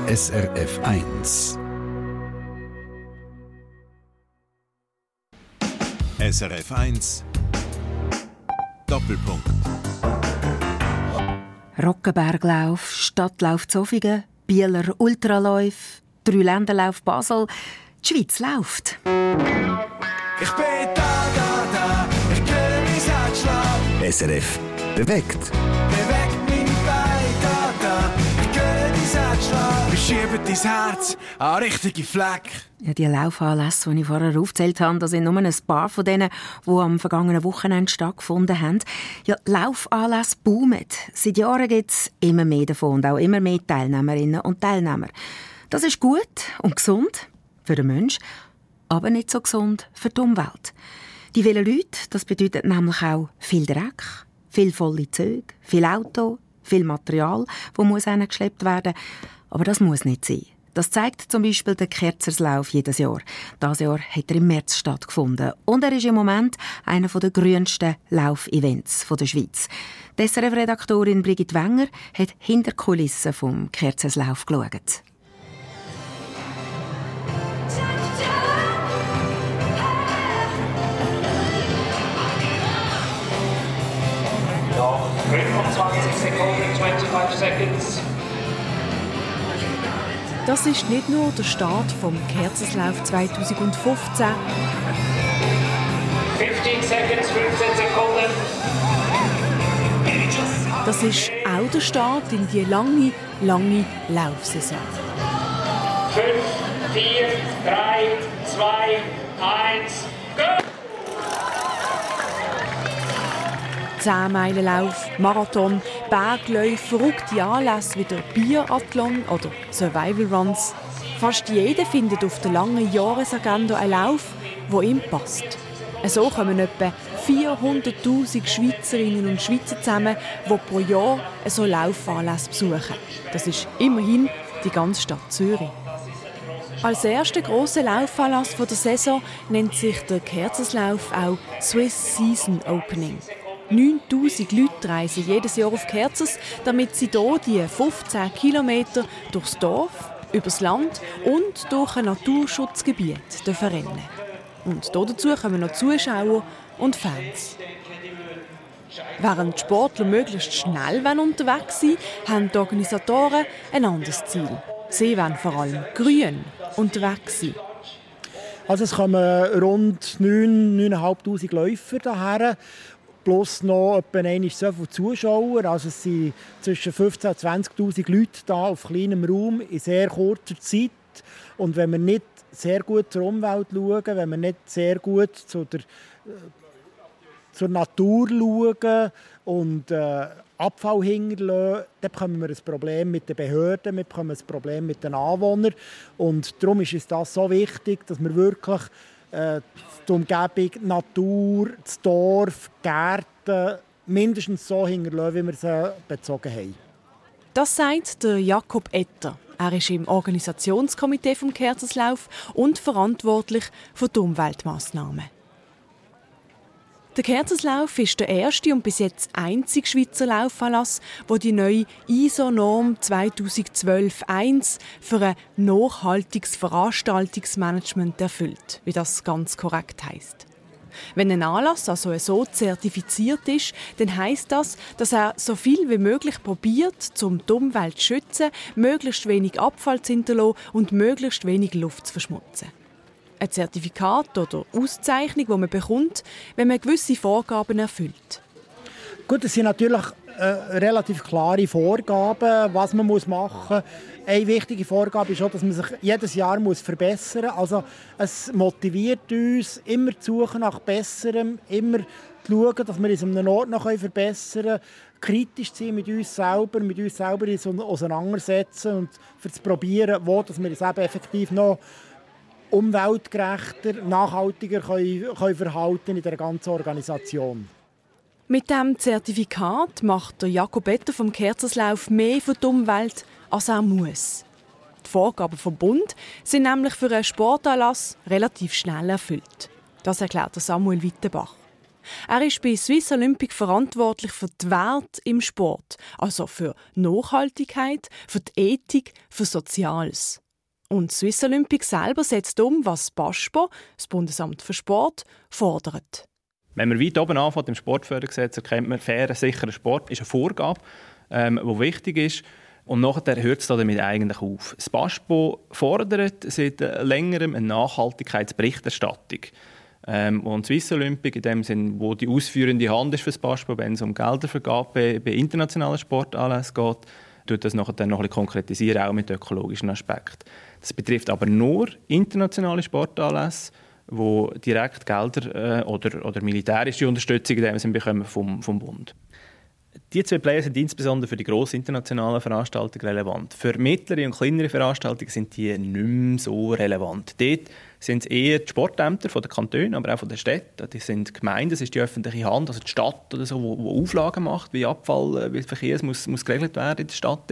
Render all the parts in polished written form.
SRF 1. SRF 1 Doppelpunkt. Rockenberglauf, Stadtlauf Zofingen, Bieler Ultraläufe, Dreiländerlauf Basel. Die Schweiz läuft. Ich bin da, ich höre mein Herz schlagen. SRF bewegt. Bewegt meine Beine, da, ich höre dein Herz schlagen. Wir schieben dein Herz an richtige Fleck. Ja, die Laufanlässe, die ich vorher aufgezählt habe, das sind nur ein paar von denen, die am vergangenen Wochenende stattgefunden haben. Ja, Laufanlässe boomen. Seit Jahren gibt es immer mehr davon und auch immer mehr Teilnehmerinnen und Teilnehmer. Das ist gut und gesund für den Menschen, aber nicht so gesund für die Umwelt. Die vielen Leute, das bedeutet nämlich auch viel Dreck, viel volle Züge, viel Auto, viel Material, das muss geschleppt werden. Aber das muss nicht sein. Das zeigt zum Beispiel der Kerzerslauf jedes Jahr. Dieses Jahr hat er im März stattgefunden. Und er ist im Moment einer der grünsten Laufevents der Schweiz. Die SRF-Redaktorin Brigitte Wenger hat hinter die Kulissen vom Kerzerslauf geschaut. Noch 25 Sekunden, 25 Seconds. Das ist nicht nur der Start vom Kerzerslauf 2015. 15 Seconds, 15 Sekunden. Das ist auch der Start in die lange, lange Laufsaison. 5, 4, 3, 2, 1, go! 10-Meilen-Lauf, Marathon, Bergläufe, verrückte Anlässe wie der Biathlon oder Survival Runs. Fast jeder findet auf der langen Jahresagenda einen Lauf, der ihm passt. So kommen etwa 400'000 Schweizerinnen und Schweizer zusammen, die pro Jahr so Laufanlässe besuchen. Das ist immerhin die ganze Stadt Zürich. Als erster grosser Laufanlass der Saison nennt sich der Kerzerslauf auch Swiss Season Opening. 9000 Leute reisen jedes Jahr auf Kerzers, damit sie hier die 15 Kilometer durchs Dorf, übers Land und durch ein Naturschutzgebiet rennen. Und dazu kommen noch Zuschauer und Fans. Während die Sportler möglichst schnell unterwegs sind, haben die Organisatoren ein anderes Ziel. Sie wollen vor allem grün unterwegs sein. Also es kommen rund 9'500 Läufer hierher. Plus noch etwa so viele Zuschauer. Also es sind zwischen 15.000 und 20'000 Leute hier auf kleinem Raum in sehr kurzer Zeit. Und wenn wir nicht sehr gut zur Umwelt schauen, wenn wir nicht sehr gut zur Natur schauen und Abfall hinterlassen, dann bekommen wir ein Problem mit den Behörden, wir bekommen ein Problem mit den Anwohnern. Und darum ist es das so wichtig, dass wir wirklich die Umgebung, die Natur, das Dorf, die Gärten mindestens so hinterlassen, wie wir sie bezogen haben. Das sagt der Jakob Etter. Er ist im Organisationskomitee vom Kerzerslauf und verantwortlich für die Umweltmaßnahmen. Der Kerzerslauf ist der erste und bis jetzt einzige Schweizer Laufanlass, der die neue ISO-Norm 2012-1 für ein nachhaltiges Veranstaltungsmanagement erfüllt, wie das ganz korrekt heisst. Wenn ein Anlass also so zertifiziert ist, dann heisst das, dass er so viel wie möglich probiert, um die Umwelt zu schützen, möglichst wenig Abfall zu hinterlassen und möglichst wenig Luft zu verschmutzen. Ein Zertifikat oder Auszeichnung, das man bekommt, wenn man gewisse Vorgaben erfüllt. Gut, es sind natürlich relativ klare Vorgaben, was man machen muss. Eine wichtige Vorgabe ist auch, dass man sich jedes Jahr verbessern muss. Also es motiviert uns, immer zu suchen nach Besserem, immer zu schauen, dass wir uns an einem Ort noch verbessern können, kritisch zu sein mit uns selber uns auseinandersetzen und zu probieren, wo dass wir uns eben effektiv noch umweltgerechter, nachhaltiger können verhalten in der ganzen Organisation. Mit diesem Zertifikat macht der Jakob Etter vom Kerzerslauf mehr für die Umwelt, als er muss. Die Vorgaben vom Bund sind nämlich für einen Sportanlass relativ schnell erfüllt. Das erklärt Samuel Wittenbach. Er ist bei Swiss Olympic verantwortlich für die Werte im Sport, also für Nachhaltigkeit, für die Ethik, für Soziales. Und Swiss Olympic selber setzt um, was das BASPO, das Bundesamt für Sport, fordert. Wenn man weit oben anfängt im Sportfördergesetz, erkennt man, fairer, sicherer Sport ist eine Vorgabe, die wichtig ist. Und nachher hört es damit eigentlich auf. Das BASPO fordert seit längerem eine Nachhaltigkeitsberichterstattung. Und Swiss Olympic, in dem Sinn, wo die ausführende Hand ist für das BASPO, wenn es um Geldervergabe bei internationalen Sportanlässen geht, tut das nachher dann noch ein bisschen konkretisieren, auch mit ökologischen Aspekten. Das betrifft aber nur internationale Sportanlässe, wo direkt Gelder oder militärische Unterstützung in dem Sinn bekommen vom Bund. Die zwei Player sind insbesondere für die grossen internationalen Veranstaltungen relevant. Für mittlere und kleinere Veranstaltungen sind die nicht mehr so relevant. Dort sind es eher die Sportämter von den Kantonen, aber auch von den Städten. Die sind Gemeinden, das ist die öffentliche Hand, also die Stadt oder so, wo Auflagen macht, wie Abfall, wie Verkehr muss geregelt werden in der Stadt.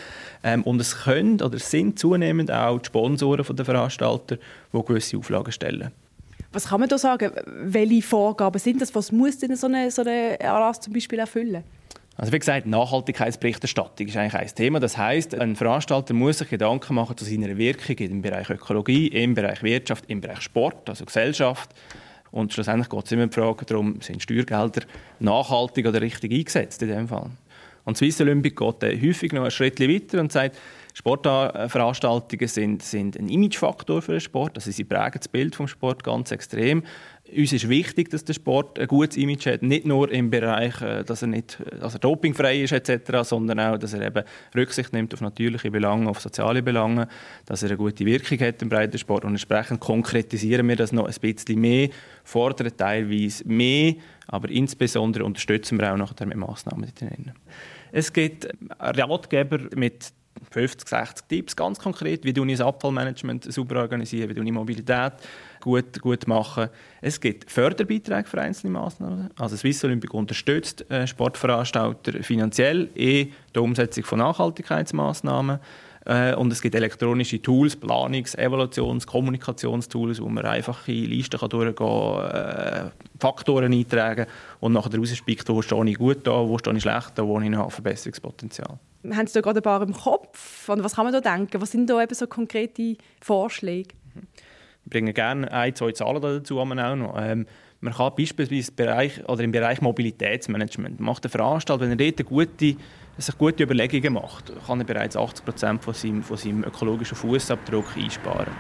Und es können oder sind zunehmend auch die Sponsoren der Veranstalter, die gewisse Auflagen stellen. Was kann man da sagen? Welche Vorgaben sind das? Was muss denn so eine Anlass zum Beispiel erfüllen? Also wie gesagt, Nachhaltigkeitsberichterstattung ist eigentlich ein Thema. Das heisst, ein Veranstalter muss sich Gedanken machen zu seiner Wirkung im Bereich Ökologie, im Bereich Wirtschaft, im Bereich Sport, also Gesellschaft. Und schlussendlich geht es immer um die Frage darum, sind Steuergelder nachhaltig oder richtig eingesetzt in diesem Fall. Und Swiss Olympic geht häufig noch einen Schritt weiter und sagt, Sportveranstaltungen sind ein Imagefaktor für den Sport. Also sie prägen das Bild vom Sport ganz extrem. Uns ist wichtig, dass der Sport ein gutes Image hat, nicht nur im Bereich, dass er dopingfrei ist etc., sondern auch, dass er eben Rücksicht nimmt auf natürliche Belange, auf soziale Belange, dass er eine gute Wirkung hat im Breitensport. Und entsprechend konkretisieren wir das noch ein bisschen mehr, fordern teilweise mehr, aber insbesondere unterstützen wir auch nachher mit Massnahmen drin. Es gibt Ratgeber mit 50, 60 Tipps, ganz konkret, wie ich das Abfallmanagement super organisieren, wie ich Mobilität gut machen. Es gibt Förderbeiträge für einzelne Massnahmen. Also Swiss Olympic unterstützt Sportveranstalter finanziell die Umsetzung von Nachhaltigkeitsmaßnahmen. Und es gibt elektronische Tools, Planungs-, Evaluations-, Kommunikationstools, wo man einfache Listen durchgehen kann, Faktoren eintragen und nachher rauspickt, wo stehe ich gut da, wo stehe ich schlecht da, wo ich noch Verbesserungspotenzial. Haben Sie da gerade ein paar im Kopf? Und was kann man da denken? Was sind da eben so konkrete Vorschläge? Ich bringe gerne 1, 2 Zahlen dazu auch noch. Man kann beispielsweise im Bereich Mobilitätsmanagement macht der Veranstalter, wenn er dort sich gute Überlegungen macht, kann er bereits 80% von seinem ökologischen Fußabdruck einsparen.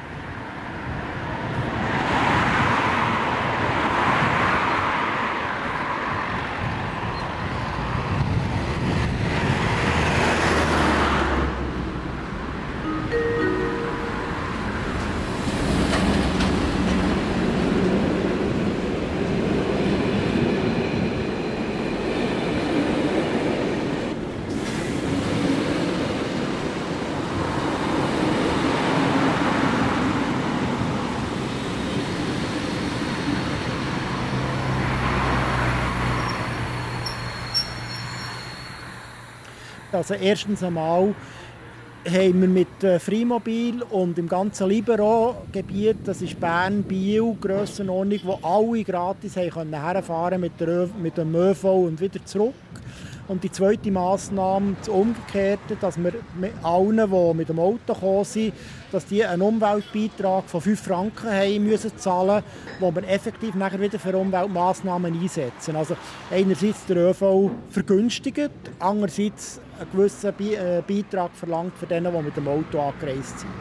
Also erstens einmal haben wir mit Freimobil und im ganzen Libero-Gebiet, das ist Bern, Biel, Grössenordnung, wo alle gratis herfahren mit dem ÖV und wieder zurück. Und die zweite Massnahme, das Umgekehrte, dass wir mit allen, die mit dem Auto gekommen sind, dass die einen Umweltbeitrag von 5 Franken haben müssen zahlen, den wir effektiv nachher wieder für Umweltmassnahmen einsetzen. Also einerseits der ÖV vergünstigt, andererseits einen gewissen Beitrag verlangt für denen, die mit dem Auto angereist sind.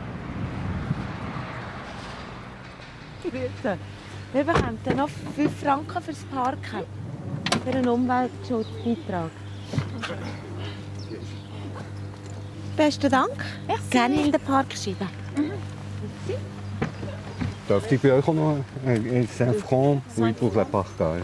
Grüße. Wir bekommen noch 5 Franken fürs Parken. Für einen Umweltschutzbeitrag. Besten Dank. Merci. Gerne in den Park schieben. Dürfte ich bei euch auch noch 5 Francs, oui, pour le partage.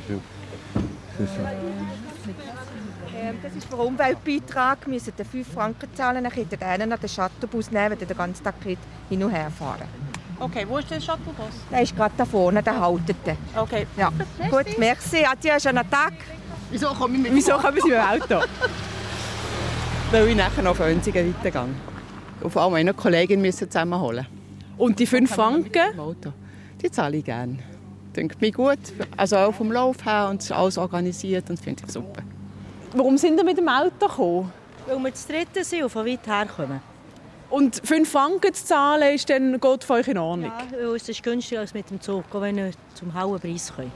Das ist für den Umweltbeitrag. Wir müssen 5 Franken zahlen, dann könnt ihr einen an den Shuttlebus nehmen, wenn ihr den ganzen Tag hin und her fahren. Okay, wo ist der Shuttlebus? Der ist gerade da vorne, der haltet. Okay. Ja. Gut, merci. Adieu, schönen Tag. Wieso kommen Sie mit dem Auto? Weil ich nachher noch auf Önsigen weitergehe. Auf einmal eine Kollegin müssen zusammenholen. Und die 5 Franken? Die zahle ich gerne. Denke mir gut. Also auch vom Lauf her und alles organisiert und finde ich super. Warum sind ihr mit dem Auto gekommen? Weil wir zu dritten sind und von weit her kommen. Und 5 Franken zu zahlen, ist dann geht für euch in Ordnung? Ja, weil es ist günstiger als mit dem Zug, auch wenn wir zum hohen Preis können.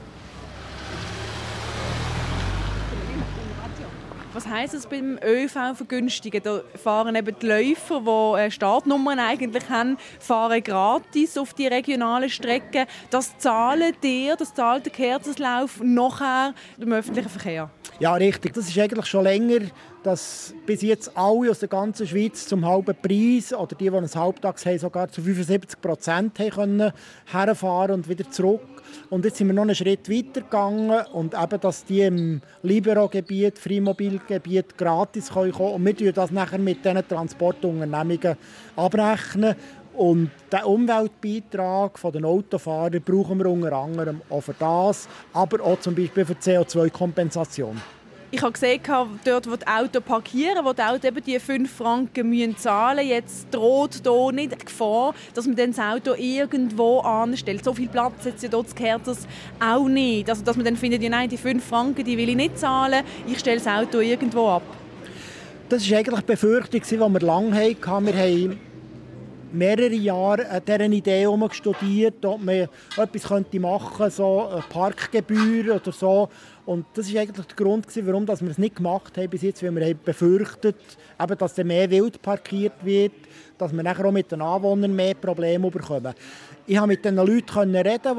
Was heisst es beim ÖV vergünstigen? Da fahren eben die Läufer, die Startnummern eigentlich haben, fahren gratis auf die regionalen Strecken. Das zahlt der Kerzenslauf nachher im öffentlichen Verkehr? Ja, richtig. Das ist eigentlich schon länger, dass bis jetzt alle aus der ganzen Schweiz zum halben Preis oder die ein Halbtags haben, sogar zu 75% können herfahren und wieder zurück. Und jetzt sind wir noch einen Schritt weiter gegangen und eben, dass die im Libero-Gebiet, Freimobil-Gebiet gratis kommen können. Und wir tun das nachher mit diesen Transportunternehmungen abrechnen. Und den Umweltbeitrag der Autofahrer brauchen wir unter anderem auch für das, aber auch zum Beispiel für CO2-Kompensation. Ich habe gesehen, dort, wo die Autos parkieren, wo die Autos eben die 5 Franken zahlen müssen, jetzt droht hier nicht die Gefahr, dass man dann das Auto irgendwo anstellt. So viel Platz hat es ja dort zu Kerzers auch nicht. Also, dass man dann findet, ja, nein, die 5 Franken die will ich nicht zahlen, ich stelle das Auto irgendwo ab. Das war eigentlich die Befürchtung, die wir lange hatten. Wir haben mehrere Jahre an dieser Idee studiert, ob man etwas machen könnte, so eine Parkgebühr oder so. Und das war eigentlich der Grund, warum wir es nicht gemacht haben bis jetzt, weil wir befürchtet haben, dass mehr Wild parkiert wird, dass wir nachher auch mit den Anwohnern mehr Probleme bekommen. Ich konnte mit den Leuten reden,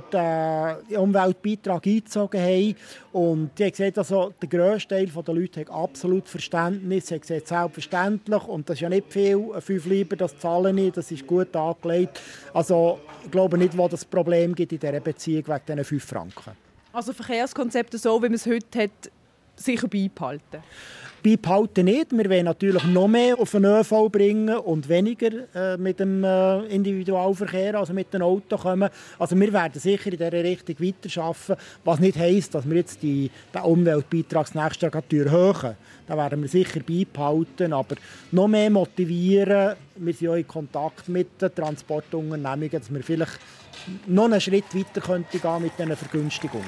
die den Umweltbeitrag eingezogen haben. Und die haben gesagt, also, der grösste Teil der Leute hat absolut Verständnis. Sie haben gesagt, selbstverständlich. Und das ist ja nicht viel. 5 Lieber, das zahle ich, das ist gut angelegt. Also, ich glaube nicht, wo das Problem gibt in dieser Beziehung wegen diesen 5 Franken. Also Verkehrskonzepte so, wie man es heute hat, sicher beibehalten? Beibehalten nicht. Wir wollen natürlich noch mehr auf den ÖV bringen und weniger mit dem Individualverkehr, also mit den Autos kommen. Also wir werden sicher in dieser Richtung weiterarbeiten, was nicht heisst, dass wir jetzt den Umweltbeitrag das nächste Jahr erhöhen. Da werden wir sicher beibehalten, aber noch mehr motivieren. Wir sind auch in Kontakt mit den Transportunternehmungen, dass wir vielleicht noch einen Schritt weiter könnte gehen mit diesen Vergünstigungen.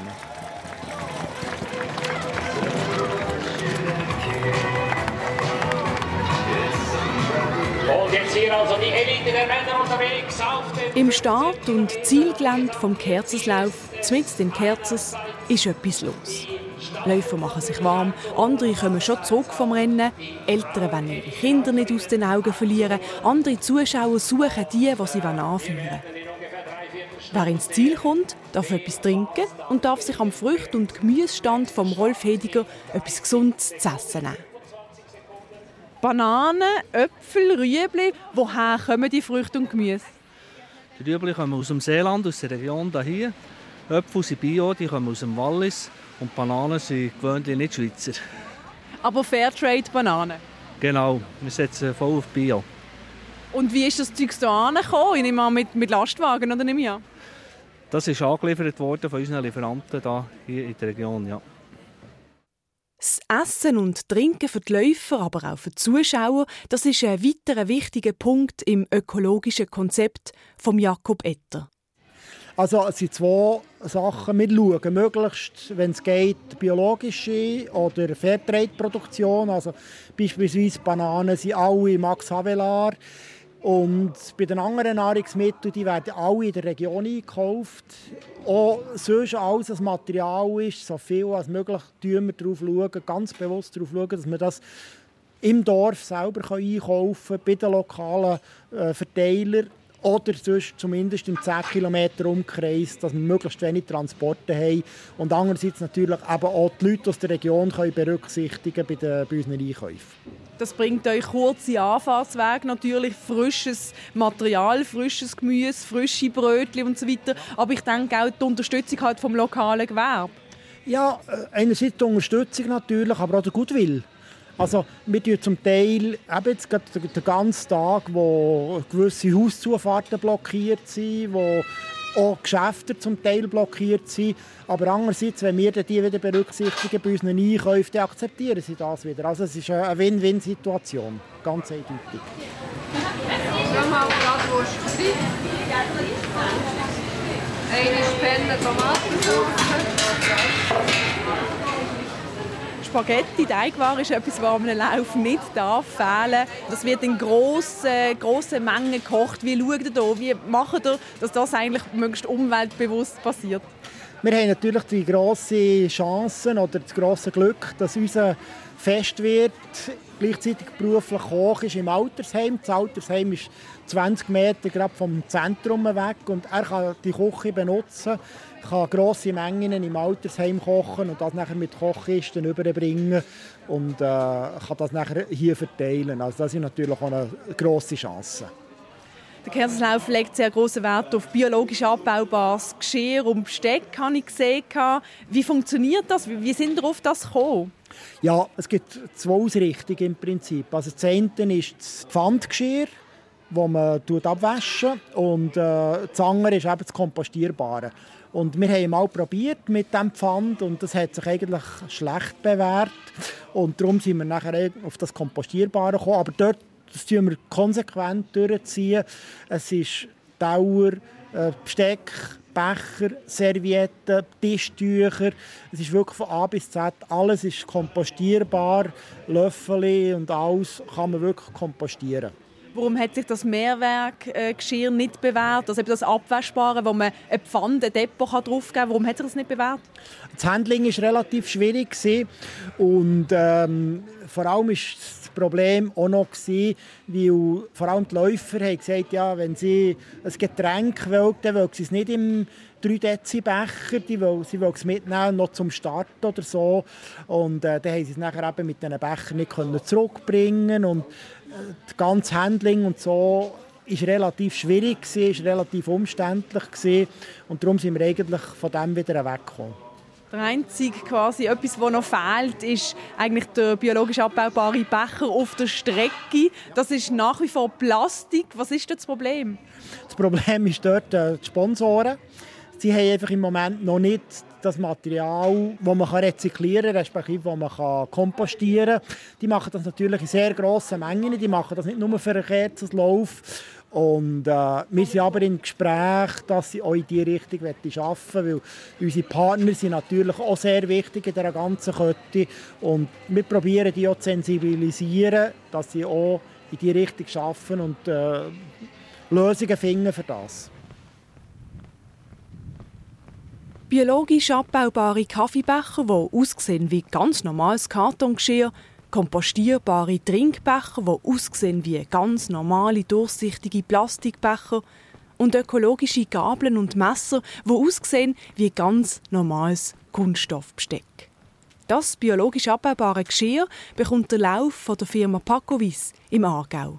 Und jetzt hier also die Elite der Männer unterwegs auf den... Im Start- und Zielgelände vom Kerzenslauf, mitten in Kerzers, ist etwas los. Läufer machen sich warm, andere kommen schon zurück vom Rennen, Eltern wollen ihre Kinder nicht aus den Augen verlieren, andere Zuschauer suchen die sie anführen wollen. Wer ins Ziel kommt, darf etwas trinken und darf sich am Frücht- und Gemüsestand vom Rolf Hediger etwas Gesundes zu essen nehmen. Bananen, Äpfel, Rüebli. Woher kommen die Früchte und Gemüse? Die Rüebli kommen aus dem Seeland, aus der Region hier. Äpfel sind Bio, die kommen aus dem Wallis. Und Bananen sind gewöhnlich nicht Schweizer. Aber Fairtrade-Bananen? Genau, wir setzen voll auf Bio. Und wie ist das Zeug so angekommen? Ich nehme an, mit Lastwagen, oder nicht mehr? Das ist angeliefert worden von unseren Lieferanten hier in der Region, ja. Das Essen und Trinken für die Läufer, aber auch für die Zuschauer, das ist ein weiterer wichtiger Punkt im ökologischen Konzept von Jakob Etter. Also es sind 2 Sachen. Wir schauen möglichst, wenn es geht, biologische oder Fairtrade-Produktion. Also beispielsweise Bananen sind alle Max Havelaar. Und bei den anderen Nahrungsmitteln, die werden alle in der Region eingekauft. Auch sonst alles das Material ist, so viel als möglich, schauen wir darauf schauen, ganz bewusst darauf schauen, dass wir das im Dorf selber einkaufen können, bei den lokalen Verteilern. Oder sonst zumindest im 10 Kilometer Umkreis, dass wir möglichst wenig Transporte haben. Und andererseits natürlich eben auch die Leute aus der Region können berücksichtigen bei unseren Einkäufen. Das bringt euch kurze Anfahrtswege, natürlich frisches Material, frisches Gemüse, frische Brötchen und so weiter. Aber ich denke auch die Unterstützung halt vom lokalen Gewerbe. Ja, einerseits die Unterstützung natürlich, aber auch der Goodwill. Also wir tun zum Teil eben jetzt den ganzen Tag, wo gewisse Hauszufahrten blockiert sind, wo auch Geschäfte zum Teil blockiert sind. Aber andererseits, wenn wir die wieder berücksichtigen bei unseren Einkäufen, dann akzeptieren sie das wieder. Also es ist eine Win-Win-Situation, ganz eindeutig. Eine Spende Tomatensauce. Spaghetti, Teigware ist etwas, was am Lauf nicht fehlen darf. Das wird in grossen Mengen gekocht. Wie schaut ihr da? Wie macht ihr, dass das eigentlich möglichst umweltbewusst passiert? Wir haben natürlich die grosse Chance oder das grosse Glück, dass unser Fest wird gleichzeitig beruflich hoch ist im Altersheim. Das Altersheim ist 20 Meter gerade vom Zentrum weg und er kann die Küche benutzen, kann grosse Mengen im Altersheim kochen und das nachher mit Kochkisten überbringen und kann das nachher hier verteilen. Also das ist natürlich auch eine grosse Chance. Der Kerzenlauf legt sehr grossen Wert auf biologisch abbaubares Geschirr und Besteck, habe ich gesehen. Wie funktioniert das? Wie sind ihr auf das gekommen? Ja, es gibt zwei Ausrichtungen im Prinzip. Also das eine ist das Pfandgeschirr, das man abwaschen und das andere ist eben das Kompostierbare. Und wir haben mal probiert mit diesem Pfand und das hat sich eigentlich schlecht bewährt. Und darum sind wir nachher auf das Kompostierbare gekommen. Aber dort das ziehen wir konsequent durchziehen. Es ist Dauer, Besteck, Becher, Servietten, Tischtücher. Es ist wirklich von A bis Z. Alles ist kompostierbar. Löffel und alles kann man wirklich kompostieren. Warum hat sich das Mehrwerkgeschirr nicht bewährt? Also das Abwaschbare, wo man eine Pfanne, ein Depot draufgeben kann. Warum hat sich das nicht bewährt? Das Handling war relativ schwierig. Und vor allem war das Problem auch noch, weil vor allem die Läufer haben gesagt, ja, wenn sie ein Getränk wollen, dann wollen sie es nicht im 3-Dezi-Becher, sie wollen es mitnehmen, noch zum Start oder so. Und dann haben sie es nachher eben mit diesen Bechern nicht zurückbringen und das ganze Handling und so war relativ schwierig, war relativ umständlich und darum sind wir eigentlich von dem wieder weggekommen. Der einzige quasi etwas, was noch fehlt, ist eigentlich der biologisch abbaubare Becher auf der Strecke. Das ist nach wie vor Plastik. Was ist das Problem? Das Problem ist dort die Sponsoren. Sie haben einfach im Moment noch nicht das Material, das man rezyklieren kann, respektive das man kompostieren kann. Die machen das natürlich in sehr grossen Mengen. Die machen das nicht nur für einen Kerzenlauf. Und wir sind aber im Gespräch, dass sie auch in diese Richtung arbeiten wollen, weil unsere Partner sind natürlich auch sehr wichtig in dieser ganzen Kette. Und wir probieren die auch zu sensibilisieren, dass sie auch in diese Richtung arbeiten und Lösungen finden für das. Biologisch abbaubare Kaffeebecher, die aussehen wie ganz normales Kartongeschirr, kompostierbare Trinkbecher, die aussehen wie ganz normale, durchsichtige Plastikbecher und ökologische Gabeln und Messer, die aussehen wie ganz normales Kunststoffbesteck. Das biologisch abbaubare Geschirr bekommt der Lauf von der Firma Packovis im Aargau.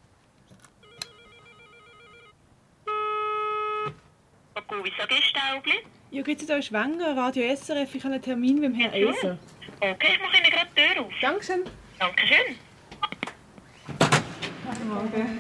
Packovis, Staubli? Ja, geht es hier Schwenger, Radio SRF, ich habe einen Termin mit Herrn Eser. Okay, ich mache Ihnen gerade die Tür auf. Dankeschön. Dankeschön. Guten Morgen.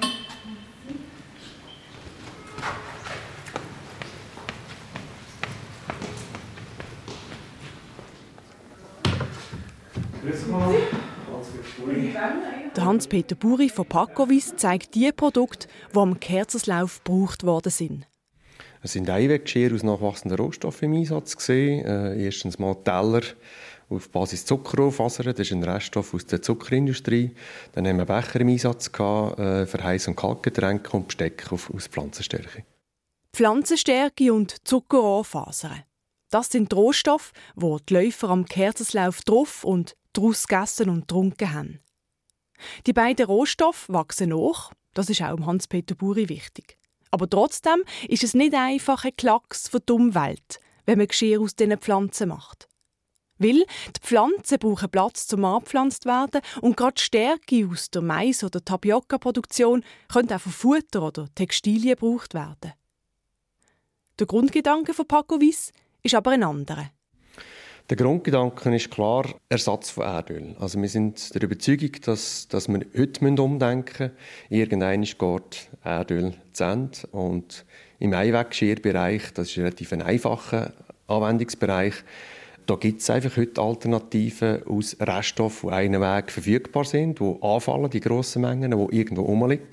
Der Hans-Peter Buri von Packovis zeigt die Produkte, die am Kerzenlauf gebraucht worden sind. Es sind Einweggeschirr aus nachwachsenden Rohstoffen im Einsatz gesehen. Erstens mal Teller auf Basis Zuckerrohrfasern, das ist ein Reststoff aus der Zuckerindustrie. Dann haben wir Becher im Einsatz gehabt, für Heiß- und Kaltgetränke und Besteck aus Pflanzenstärke. Pflanzenstärke und Zuckerrohrfasern. Das sind die Rohstoffe, die die Läufer am Kerzenlauf drauf und daraus gegessen und getrunken haben. Die beiden Rohstoffe wachsen nach, das ist auch Hans-Peter Buri wichtig. Aber trotzdem ist es nicht einfach ein Klacks für die Umwelt, wenn man Geschirr aus diesen Pflanzen macht. Weil die Pflanzen brauchen Platz zum angepflanzt werden und gerade die Stärke aus der Mais- oder Tapioca-Produktion können auch für Futter oder Textilien gebraucht werden. Der Grundgedanke von Packovis ist aber ein anderer. Der Grundgedanke ist klar Ersatz von Erdöl. Also wir sind der Überzeugung, dass wir heute umdenken müssen. Irgendwann geht Erdöl zu Ende. Und im Einweggeschirrbereich, das ist relativ ein einfacher Anwendungsbereich, da gibt es einfach heute Alternativen aus Reststoffen, die einen Weg verfügbar sind, die anfallen, die grossen Mengen, die irgendwo rumliegen.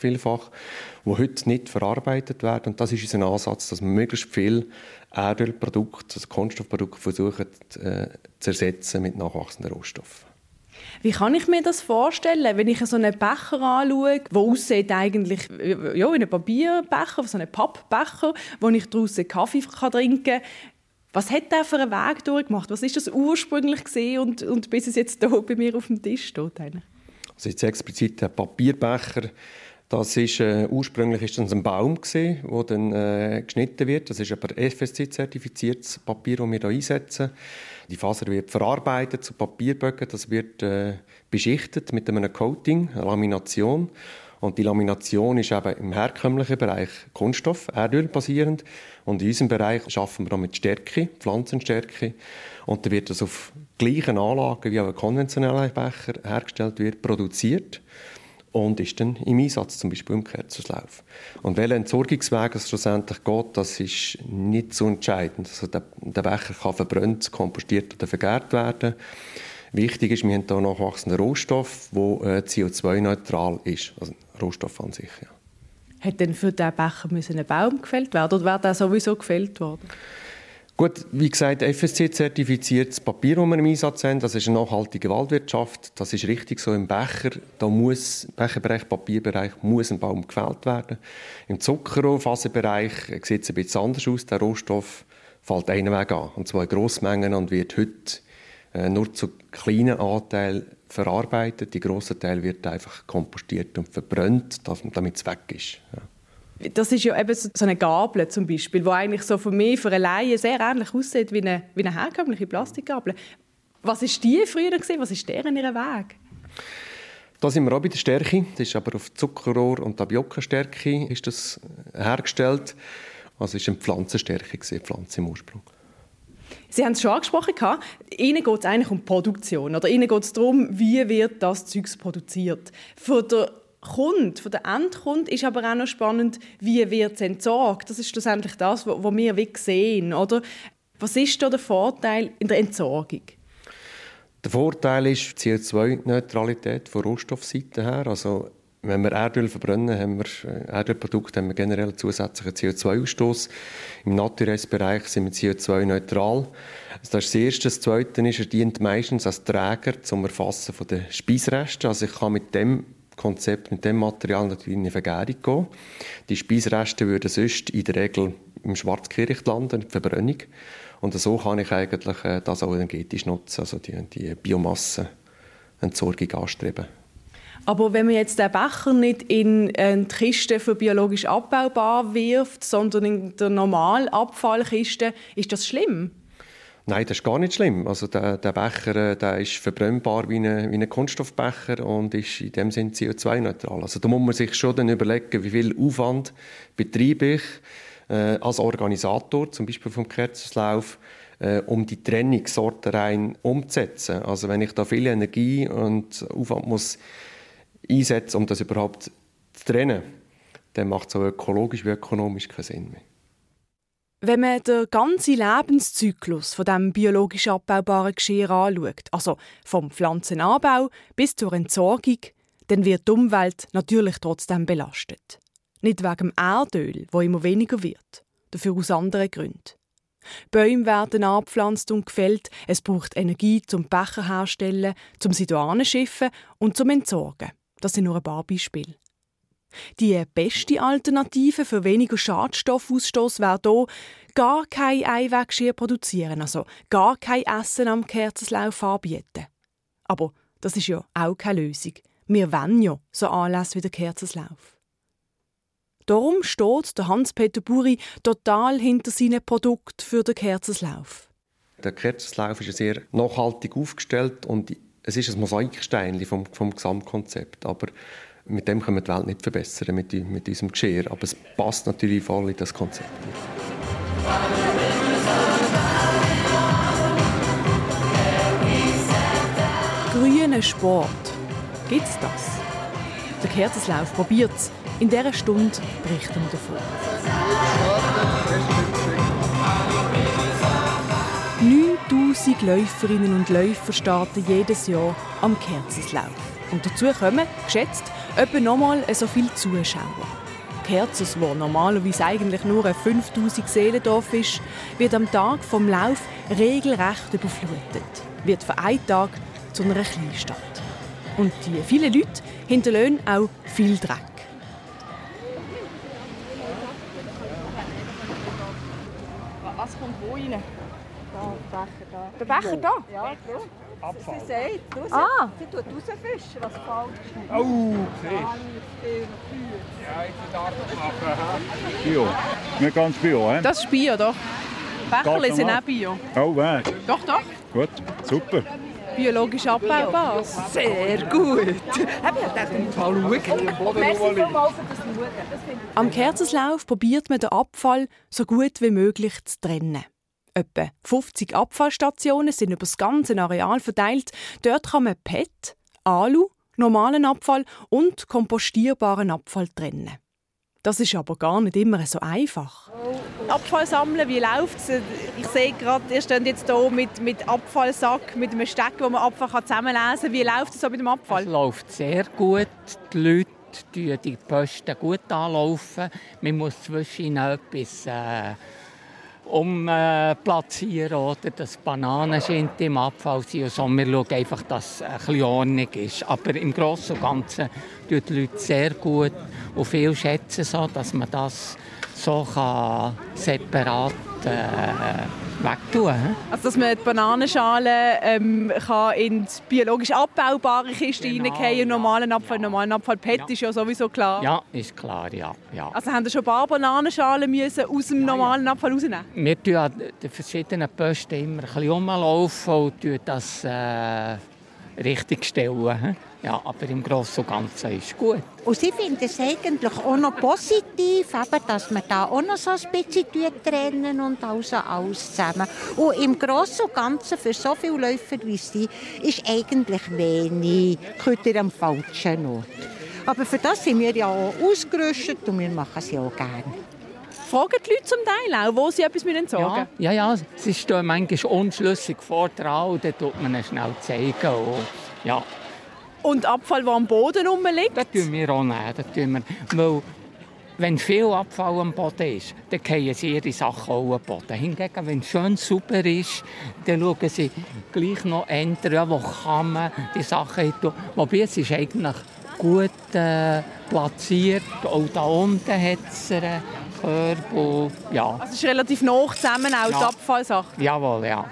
vielfach, die heute nicht verarbeitet werden. Und das ist unser Ansatz, dass wir möglichst viel Erdölprodukte, also Kunststoffprodukte, versuchen zu ersetzen mit nachwachsenden Rohstoffen. Wie kann ich mir das vorstellen, wenn ich so einen Becher anschaue, der aussieht eigentlich wie ein Papierbecher, so einen Pappbecher, wo ich draussen Kaffee trinken kann? Was hat der für einen Weg durchgemacht? Was ist das ursprünglich gewesen und bis es jetzt hier bei mir auf dem Tisch steht? Also jetzt explizit der Papierbecher. Das ist, ursprünglich ist das ein Baum gewesen, der dann geschnitten wird. Das ist aber FSC-zertifiziertes Papier, das wir hier einsetzen. Die Faser wird verarbeitet zu Papierböcken. Das wird beschichtet mit einem Coating, einer Lamination. Und die Lamination ist eben im herkömmlichen Bereich Kunststoff, Erdöl basierend. Und in unserem Bereich arbeiten wir auch mit Stärke, Pflanzenstärke. Und da wird das auf gleichen Anlagen, wie auch ein konventioneller Becher hergestellt wird, produziert. Und ist dann im Einsatz, zum Beispiel im Kerzenslauf. Und welcher Entsorgungsweg es schlussendlich geht, das ist nicht so entscheidend. Also der Becher kann verbrannt, kompostiert oder vergärt werden. Wichtig ist, wir haben hier nachwachsenden Rohstoff, der CO2-neutral ist. Also Rohstoff an sich, ja. Hat denn für diesen Becher ein Baum gefällt werden oder wäre der sowieso gefällt worden? Gut, wie gesagt, FSC-zertifiziertes Papier, das wir im Einsatz haben, das ist eine nachhaltige Waldwirtschaft. Das ist richtig so im Becher. Becherbereich, Papierbereich muss ein Baum gefällt werden. Im Zuckerrohrfaserbereich sieht es ein bisschen anders aus. Der Rohstoff fällt einen Weg an, und zwar in Grossmengen, und wird heute nur zu kleinen Anteilen verarbeitet. Die grosse Teil wird einfach kompostiert und verbrannt, damit es weg ist. Ja. Das ist ja eben so eine Gabel zum Beispiel, die eigentlich so für mich, für eine Laie sehr ähnlich aussieht wie eine herkömmliche Plastikgabel. Was war die früher? Was ist deren ihr Weg? Da sind wir auch bei der Stärke. Das ist aber auf Zuckerrohr und Tapioca-Stärke ist das hergestellt. Also es war eine Pflanzenstärke, Pflanze im Ursprung. Sie haben es schon angesprochen. Ihnen geht es eigentlich um die Produktion. Oder Ihnen geht es darum, wie wird das Zeugs produziert. Für den Endkunden ist aber auch noch spannend, wie wird es entsorgt. Das ist schlussendlich das, was wir sehen. Oder? Was ist da der Vorteil in der Entsorgung? Der Vorteil ist die CO2-Neutralität von Rohstoffseite her. Also, wenn wir Erdöl verbrennen, Erdölprodukte, haben wir generell einen zusätzlichen CO2-Ausstoß. Im Naturreis-Bereich sind wir CO2-neutral. Das ist das Erste. Das Zweite ist, er dient meistens als Träger zum Erfassen der Speisreste. Also ich kann mit dem Konzept, mit dem Material natürlich in eine Vergärung gehen. Die Speisreste würden sonst in der Regel im Schwarzkehricht landen, in der Verbrennung. Und so kann ich eigentlich das auch energetisch nutzen, also die Biomassenentsorgung anstreben. Aber wenn man jetzt den Becher nicht in eine Kiste für biologisch abbaubar wirft, sondern in der normalen Abfallkiste, ist das schlimm? Nein, das ist gar nicht schlimm. Also der Becher der ist verbrennbar wie ein Kunststoffbecher und ist in dem Sinne CO2-neutral. Also da muss man sich schon dann überlegen, wie viel Aufwand betreibe ich als Organisator, zum Beispiel vom Kerzenslauf, um die Trennungssortereien umzusetzen. Also wenn ich da viel Energie und Aufwand muss einsetzen, um das überhaupt zu trennen, dann macht es auch ökologisch wie ökonomisch keinen Sinn mehr. Wenn man den ganzen Lebenszyklus von diesem biologisch abbaubaren Geschirr anschaut, also vom Pflanzenanbau bis zur Entsorgung, dann wird die Umwelt natürlich trotzdem belastet. Nicht wegen dem Erdöl, das immer weniger wird, dafür aus anderen Gründen. Bäume werden angepflanzt und gefällt, es braucht Energie zum Becher herstellen, zum sie hierhin schiffen und zum Entsorgen. Das sind nur ein paar Beispiele. Die beste Alternative für weniger Schadstoffausstoß wäre hier, gar kein Einweggeschirr produzieren, also gar kein Essen am Kerzenslauf anbieten. Aber das ist ja auch keine Lösung. Wir wollen ja so Anlässe wie der Kerzenslauf. Darum steht der Hans-Peter Buri total hinter seinen Produkten für den Kerzenslauf. Der Kerzenslauf ist sehr nachhaltig aufgestellt und es ist ein Mosaikstein vom Gesamtkonzept. Aber mit dem können wir die Welt nicht verbessern, mit unserem Geschirr. Aber es passt natürlich voll in das Konzept. Grüner Sport. Gibt's das? Der Kerzenslauf probiert es. In dieser Stunde berichten wir davon. 9000 Läuferinnen und Läufer starten jedes Jahr am Kerzenslauf. Und dazu kommen, geschätzt, Etwa nochmal so viele Zuschauer. Kerzers, wo normalerweise eigentlich nur ein 5000 Seelendorf ist, wird am Tag vom Lauf regelrecht überflutet. Wird für einen Tag zu einer Kleinstadt. Und die vielen Leute hinterlassen auch viel Dreck. Was kommt wo rein? Der Becher da? Ja, klar. Abfall. Sie sagt, sie tut rausfischen, was falsch ist. Oh, okay. Ja, ich darf das machen. Bio. Nicht ganz Bio, hä? Das ist Bio, doch. Becherle sind auch Bio. Oh, was? Doch, doch. Gut, super. Biologisch abbaubar. Sehr gut. Ich schauen. Am Kerzenslauf probiert man den Abfall so gut wie möglich zu trennen. Etwa 50 Abfallstationen sind über das ganze Areal verteilt. Dort kann man PET, Alu, normalen Abfall und kompostierbaren Abfall trennen. Das ist aber gar nicht immer so einfach. Abfall sammeln, wie läuft es? Ich sehe gerade, ihr steht jetzt hier mit Abfallsack, mit einem Stecker, wo man Abfall zusammenlesen kann. Wie läuft es so mit dem Abfall? Es läuft sehr gut. Die Leute laufen die Posten gut anlaufen. Man muss zwischen etwas platzieren, oder dass Bananenschinten im Abfall sind. So. Wir schauen einfach, dass es ein bisschen Ordnung ist. Aber im Großen und Ganzen tun die Leute sehr gut und viel schätzen so, dass man das so separat wegtun kann. Also, dass man die Bananenschale kann in die biologisch abbaubare Kiste reingehen, normalen Abfall PET ist ja sowieso klar. Ja, ist klar, ja. Also haben Sie schon ein paar Bananenschalen müssen aus dem normalen Abfall rausnehmen? Wir tun an den verschiedenen Posten immer ein bisschen rumlaufen und das richtig stellen. Ja, aber im Großen und Ganzen ist es gut. Und sie finden es eigentlich auch noch positiv, dass wir da auch noch so ein bisschen trennen und also alles zusammen. Und im Großen und Ganzen, für so viele Läufer wie sie, ist eigentlich wenig Kütter am falschen Ort. Aber für das sind wir ja auch ausgerüstet und wir machen es ja auch gerne. Fragen die Leute zum Teil auch, wo sie etwas entsorgen müssen? Ja, sie stehen manchmal unschlüssig vor dran und dann tut man ihnen schnell zeigen. Und Abfall, der am Boden rumliegt? Das tun wir auch nehmen. Weil, wenn viel Abfall am Boden ist, dann fallen sie ihre Sachen auch am Boden. Hingegen, wenn es schön sauber ist, dann schauen sie gleich noch ändern, wo kann man die Sachen tun. Wobei es ist eigentlich gut platziert. Auch da unten hat es einen Körper. Ja. Also es ist relativ nah zusammen, auch die Abfallsachen? Jawohl, ja.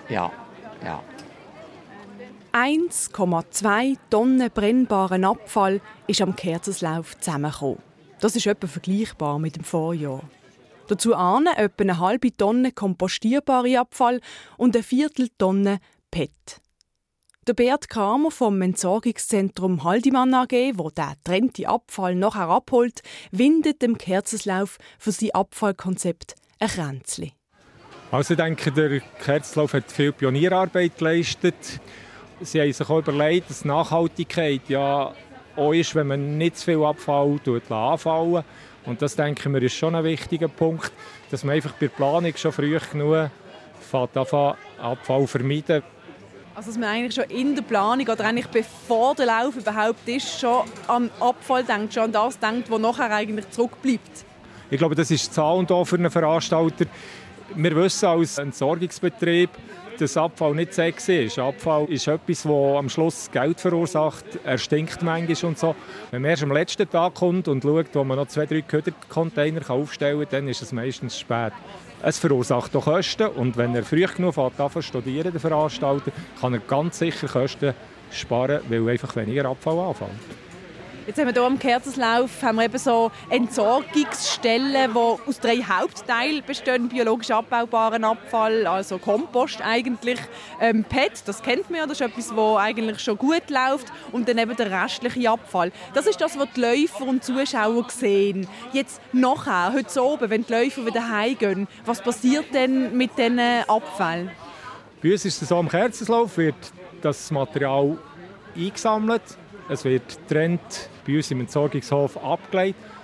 1,2 Tonnen brennbaren Abfall ist am Kerzenslauf zusammengekommen. Das ist etwa vergleichbar mit dem Vorjahr. Dazu etwa eine halbe Tonne kompostierbare Abfall und eine Vierteltonne PET. Der Beat Kramer vom Entsorgungszentrum Haldimann AG, wo der getrennte Abfall nachher abholt, windet dem Kerzenslauf für sein Abfallkonzept ein Kränzchen. Also ich denke, der Kerzenslauf hat viel Pionierarbeit geleistet. Sie haben sich auch überlegt, dass Nachhaltigkeit ja auch ist, wenn man nicht zu viel Abfall anfallen. Und das, denke ich, ist schon ein wichtiger Punkt, dass man einfach bei der Planung schon früh genug Abfall vermeiden. Also dass man eigentlich schon in der Planung oder eigentlich bevor der Lauf überhaupt ist, schon an Abfall denkt, schon an das denkt, was nachher eigentlich zurückbleibt. Ich glaube, das ist das A und O für einen Veranstalter. Wir wissen als Entsorgungsbetrieb, dass Abfall nicht sexy ist. Abfall ist etwas, das am Schluss Geld verursacht. Er stinkt manchmal und so. Wenn man erst am letzten Tag kommt und schaut, wo man noch 2-3 Ködercontainer aufstellen kann, dann ist es meistens spät. Es verursacht auch Kosten und wenn er früh genug studieren, der Veranstalter, kann er ganz sicher Kosten sparen, weil einfach weniger Abfall anfällt. Jetzt haben wir hier am Kerzenslauf eben so Entsorgungsstellen, die aus 3 Hauptteilen bestehen. Biologisch abbaubaren Abfall, also Kompost eigentlich. PET, das kennt man ja, das ist etwas, das eigentlich schon gut läuft. Und dann eben der restliche Abfall. Das ist das, was die Läufer und Zuschauer sehen. Jetzt nachher, heute oben, wenn die Läufer wieder heimgehen, was passiert denn mit diesen Abfällen? Bei uns ist es so, am Kerzenslauf wird das Material eingesammelt. Es wird getrennt bei uns im Entsorgungshof abgelegt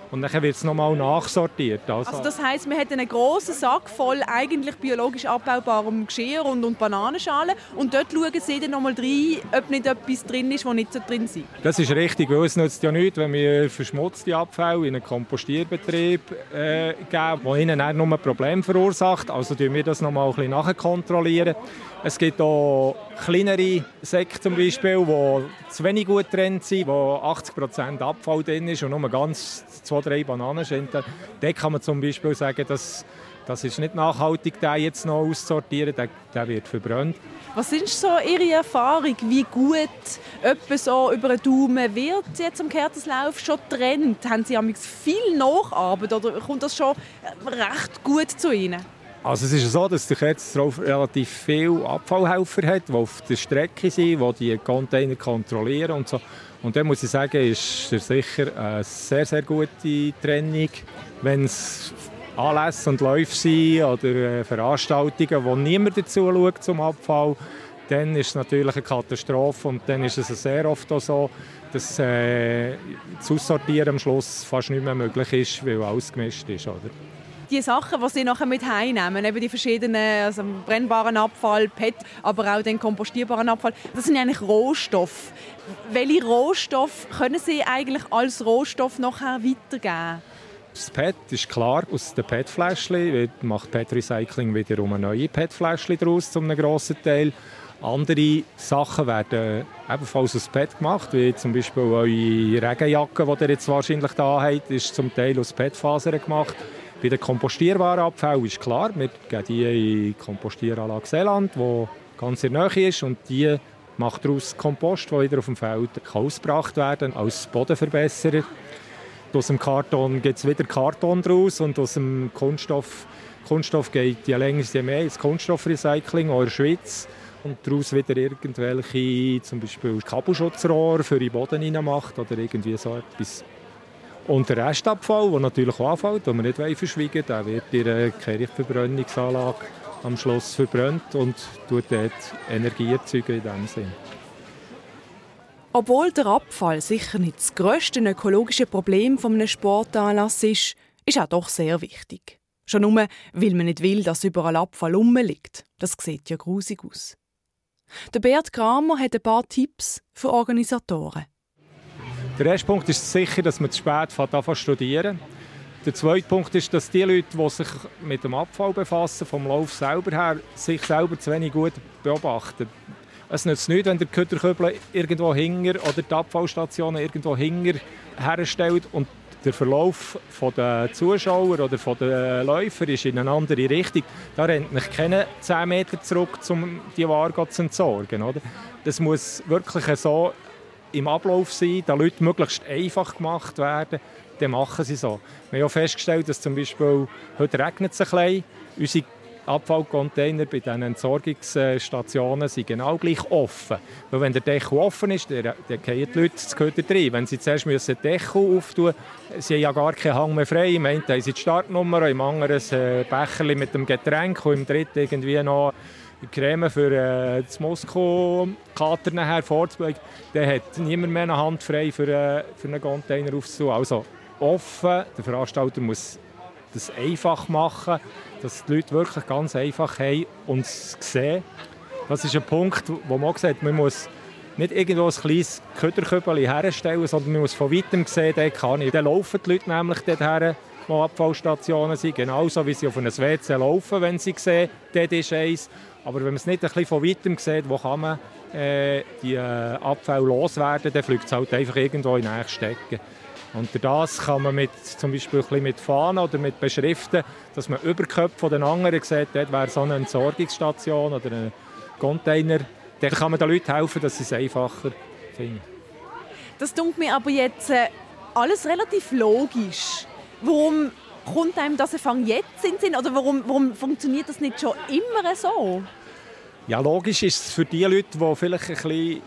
und dann wird es nochmal nachsortiert. Also das heisst, man hat einen grossen Sack voll eigentlich biologisch abbaubarem Geschirr und Bananenschalen und dort schauen sie dann nochmal rein, ob nicht etwas drin ist, was nicht so drin ist. Das ist richtig, weil es nützt ja nichts, wenn wir verschmutzte Abfälle in einen Kompostierbetrieb geben, der ihnen dann nur ein Problem verursacht. Also kontrollieren wir das nochmal ein bisschen nachkontrollieren. Es gibt auch kleinere Säcke zum Beispiel, die zu wenig gut getrennt sind, wo 80% Abfall drin ist und nur ganz 2-3 Bananen sind. Da kann man zum Beispiel sagen, das ist nicht nachhaltig, den jetzt noch auszusortieren, der wird verbrannt. Was ist so Ihre Erfahrung, wie gut etwa so über einen Daumen wird jetzt am Kehrterslauf schon getrennt? Haben Sie viel Nacharbeit oder kommt das schon recht gut zu Ihnen? Also es ist so, dass der Kehrterslauf relativ viele Abfallhelfer hat, die auf der Strecke sind, die die Container kontrollieren und so. Und da muss ich sagen, ist sicher eine sehr, sehr gute Trennung, wenn es Anlässe und Läufe sind oder Veranstaltungen, wo niemand dazu schaut zum Abfall, dann ist es natürlich eine Katastrophe. Und dann ist es sehr oft auch so, dass das Aussortieren am Schluss fast nicht mehr möglich ist, weil alles gemischt ist. Oder? Die Sachen, die Sie nachher mit heimnehmen, eben die verschiedenen also brennbaren Abfall, PET, aber auch den kompostierbaren Abfall, das sind eigentlich Rohstoffe. Welche Rohstoffe können Sie eigentlich als Rohstoff nachher weitergeben? Das PET ist klar, aus den PET-Fläschchen macht PET-Recycling wiederum neue PET-Fläschchen daraus, zu einem grossen Teil. Andere Sachen werden ebenfalls aus PET gemacht, wie zum Beispiel eure Regenjacke, die ihr jetzt wahrscheinlich da habt, ist zum Teil aus PET-Fasern gemacht. Bei den kompostierbaren Abfällen ist klar, wir geben die in die Kompostieranlage Seeland, die ganz in der Nähe ist, und die macht daraus Kompost, der wieder auf dem Feld ausgebracht werden kann, als Bodenverbesserer. Aus dem Karton gibt es wieder Karton daraus und aus dem Kunststoff geht je länger je mehr ins Kunststoffrecycling, auch in der Schweiz. Und daraus wieder irgendwelche, zum Beispiel Kabelschutzrohr für den Boden reinmacht oder irgendwie so etwas. Und der Restabfall, der natürlich auch anfällt, den wir nicht verschweigen wollen, der wird in einer Kirchverbrennungsanlage am Schluss verbrannt und tut dort Energie erzeugen in diesem Sinn. Obwohl der Abfall sicher nicht das grösste ökologische Problem eines Sportanlasses ist auch doch sehr wichtig. Schon nur, weil man nicht will, dass überall Abfall rumliegt. Das sieht ja grusig aus. Der Bert Kramer hat ein paar Tipps für Organisatoren. Der erste Punkt ist sicher, dass man zu spät studieren. Der zweite Punkt ist, dass die Leute, die sich mit dem Abfall befassen, vom Lauf selber her, sich selber zu wenig gut beobachten. Es nützt nichts, wenn der Köderkübel irgendwo hinger oder die Abfallstationen irgendwo hinger herstellt und der Verlauf der Zuschauer oder der Läufer ist in eine andere Richtung. Da rennt nicht keine 10 Meter zurück, um die Ware zu entsorgen. Oder? Das muss wirklich so im Ablauf sein, dass Leute möglichst einfach gemacht werden, dann machen sie so. Wir haben auch festgestellt, dass zum Beispiel heute regnet es ein bisschen. Unsere Abfallcontainer bei den Entsorgungsstationen sind genau gleich offen. Weil wenn der Deckel offen ist, dann fallen die Leute das Köder rein. Wenn sie zuerst den Deckel auftun müssen, sie haben ja gar keinen Hang mehr frei. Im einen haben sie die Startnummer, im anderen ein Becherchen mit dem Getränk und im dritten irgendwie noch Creme für das Muskelkater nachher vorzubeugen. Dann hat niemand mehr eine Hand frei für einen Container aufzutun. Also offen, der Veranstalter muss das einfach machen, dass die Leute wirklich ganz einfach haben und es sehen. Das ist ein Punkt, wo man sagt, man muss nicht irgendwo ein kleines Köderkübel herstellen, sondern man muss von weitem sehen, dann laufen die Leute nämlich dorthin, wo Abfallstationen sind, genauso wie sie auf einem WC laufen, wenn sie sehen, dort ist eins. Aber wenn man es nicht ein bisschen von weitem sieht, wo kann man die Abfälle loswerden, dann fliegt es halt einfach irgendwo in die Nähe stecken. Und das kann man zum Beispiel ein bisschen mit Fahnen oder mit Beschriften, dass man über die Köpfe der anderen sieht, dort wäre so eine Entsorgungsstation oder ein Container. Dann kann man den Leuten helfen, dass sie es einfacher finden. Das klingt mir aber jetzt alles relativ logisch. Warum kommt einem das jetzt in den Sinn? Oder warum funktioniert das nicht schon immer so? Ja, logisch ist es für die Leute, die vielleicht ein bisschen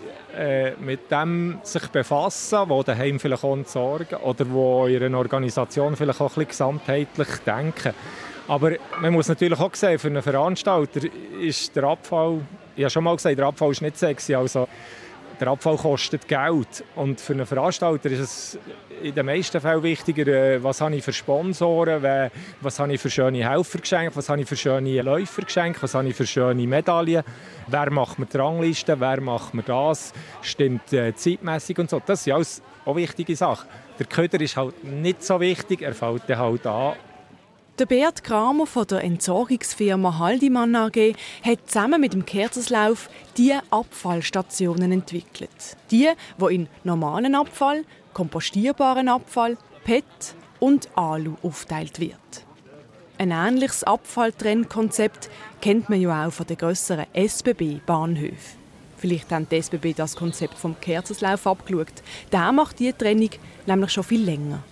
mit dem sich befassen, die daheim vielleicht auch entsorgen oder die in einer Organisation vielleicht auch ein bisschen gesamtheitlich denken. Aber man muss natürlich auch sehen, für einen Veranstalter ist der Abfall, ich habe schon mal gesagt, der Abfall ist nicht sexy. Also Der Abfall kostet Geld. Und für einen Veranstalter ist es in den meisten Fällen wichtiger, was habe ich für Sponsoren, was habe ich für schöne Helfergeschenke, was habe ich für schöne Läufergeschenke, was habe ich für schöne Medaillen, wer macht mir die Rangliste, wer macht mir das, stimmt zeitmässig und so. Das sind alles auch wichtige Sachen. Der Köder ist halt nicht so wichtig, er fällt dann halt an. Der Beat Kramer von der Entsorgungsfirma Haldimann AG hat zusammen mit dem Kerzerslauf die Abfallstationen entwickelt. Die in normalen Abfall, kompostierbaren Abfall, PET und Alu aufgeteilt wird. Ein ähnliches Abfalltrennkonzept kennt man ja auch von den grösseren SBB-Bahnhöfen. Vielleicht haben die SBB das Konzept vom Kerzerslauf abgeschaut. Der macht diese Trennung nämlich schon viel länger.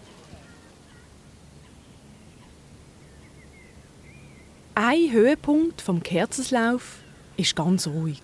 Ein Höhepunkt vom Kerzerslauf ist ganz ruhig.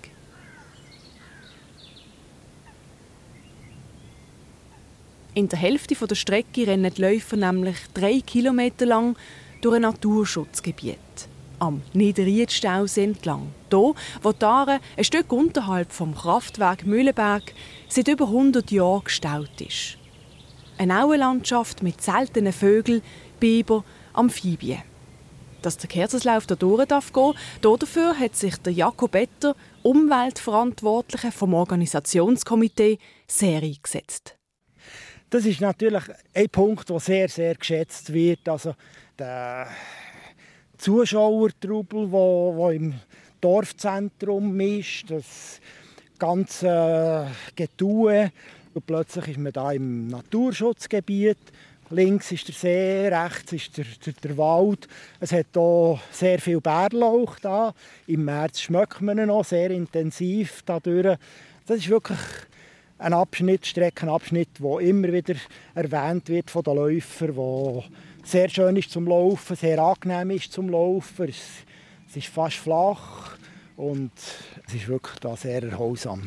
In der Hälfte der Strecke rennen die Läufer nämlich 3 Kilometer lang durch ein Naturschutzgebiet. Am Niederriedstausee entlang. Hier, wo die Aare ein Stück unterhalb vom Kraftwerk Mühlenberg seit über 100 Jahren gestaut ist. Eine Auenlandschaft mit seltenen Vögeln, Biber, Amphibien. Dass der Kerzerslauf da durch gehen darf, dafür hat sich der Jakob Etter, Umweltverantwortlicher vom Organisationskomitee, sehr eingesetzt. Das ist natürlich ein Punkt, der sehr, sehr geschätzt wird. Also der Zuschauertrubel, der im Dorfzentrum ist, das ganze Getue. Und plötzlich ist man da im Naturschutzgebiet. Links ist der See, rechts ist der Wald. Es hat hier sehr viel Bärlauch da. Im März schmeckt man ihn noch sehr intensiv dadurch. Das ist wirklich ein Streckenabschnitt, der immer wieder erwähnt wird von den Läufern, der sehr schön ist zum Laufen, sehr angenehm ist zum Laufen. Es ist fast flach und es ist wirklich da sehr erholsam.